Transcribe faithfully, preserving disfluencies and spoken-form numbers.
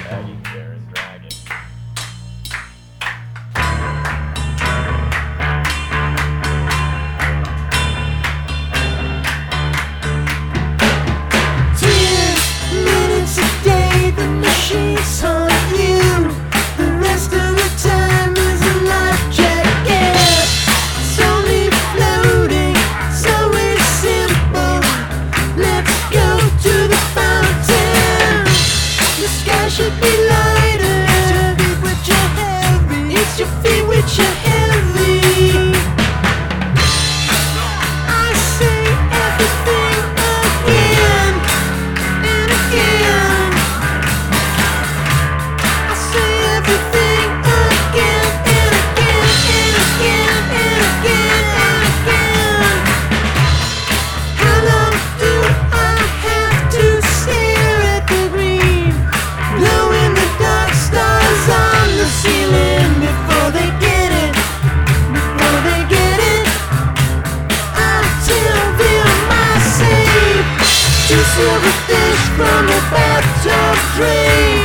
Dragging bears dragging. Minutes a day, the machines haunt you. The rest of the time is a life jacket. It's only floating, it's always simple. Let's go to the fountain. The sky should be lighter. It's your feet which are heavy. I say everything again and again. I say everything again and again and again and again and again. How long do I have to stare at the green, glowing the dark stars on the ceiling before they get it? Before they get it, I tell them I saved two silver fish from a bathtub drain.